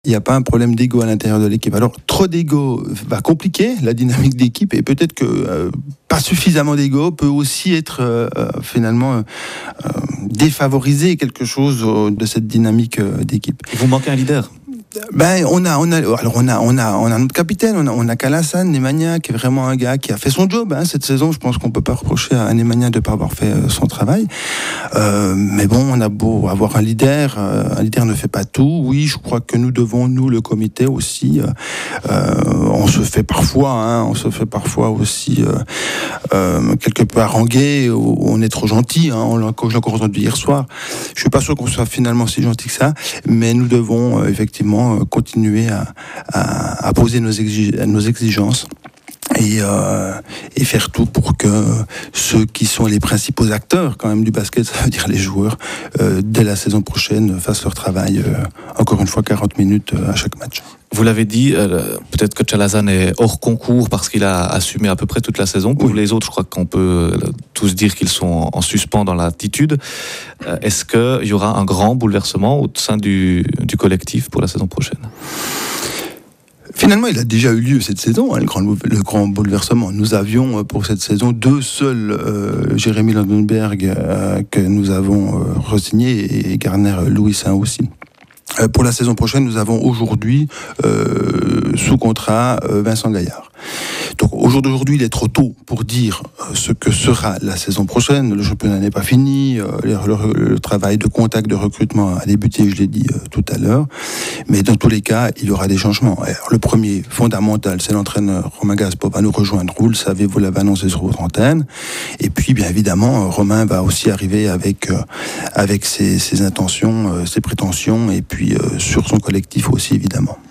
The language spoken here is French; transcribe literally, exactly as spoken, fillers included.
Il n'y a pas un problème d'ego à l'intérieur de l'équipe. Alors, trop d'ego va compliquer la dynamique d'équipe et peut-être que euh, pas suffisamment d'ego peut aussi être euh, finalement euh, défavoriser quelque chose de cette dynamique euh, d'équipe. Vous manquez un leader ? Ben, on a, on a, alors on a, on a, on a notre capitaine, on a, on a Kalasan, Nemanja, qui est vraiment un gars qui a fait son job, hein, cette saison. Je pense qu'on peut pas reprocher à Nemanja de pas avoir fait euh, son travail. Euh, mais bon, on a beau avoir un leader, euh, un leader ne fait pas tout. Oui, je crois que nous devons, nous, le comité aussi, euh, euh, on se fait parfois, hein, on se fait parfois aussi euh, euh, quelque peu haranguer, on est trop gentil, hein, on l'a, je l'ai encore entendu hier soir. Je suis pas sûr qu'on soit finalement si gentil que ça, mais nous devons euh, effectivement continuer à, à, à poser nos, exig- nos exigences et, euh, et faire tout pour que ceux qui sont les principaux acteurs quand même du basket, ça veut dire les joueurs, euh, dès la saison prochaine fassent leur travail, euh, encore une fois quarante minutes euh, à chaque match. Vous l'avez dit, euh, peut-être que Chalazan est hors concours parce qu'il a assumé à peu près toute la saison. Pour oui. Les autres, je crois qu'on peut tous dire qu'ils sont en suspens dans l'attitude. Euh, est-ce qu'il y aura un grand bouleversement au sein du, du collectif pour la saison prochaine ? Finalement, il a déjà eu lieu cette saison, hein, le, grand, le grand bouleversement. Nous avions pour cette saison deux seuls, euh, Jérémy Landenberg, euh, que nous avons euh, re-signé, et Garner Louis aussi. Euh, pour la saison prochaine, nous avons aujourd'hui euh, sous contrat euh, Vincent Gaillard. Donc au jour d'aujourd'hui, il est trop tôt pour dire euh, ce que sera la saison prochaine. Le championnat n'est pas fini, euh, le, le, le travail de contact, de recrutement a débuté, je l'ai dit euh, tout à l'heure. Mais dans tous les cas, il y aura des changements. Alors, le premier, fondamental, c'est l'entraîneur Romain Gaspo va nous rejoindre. Vous le savez, vous l'avez annoncé sur votre antenne. Et puis, bien évidemment, Romain va aussi arriver avec euh, avec ses, ses intentions, euh, ses prétentions, et puis euh, sur son collectif aussi, évidemment.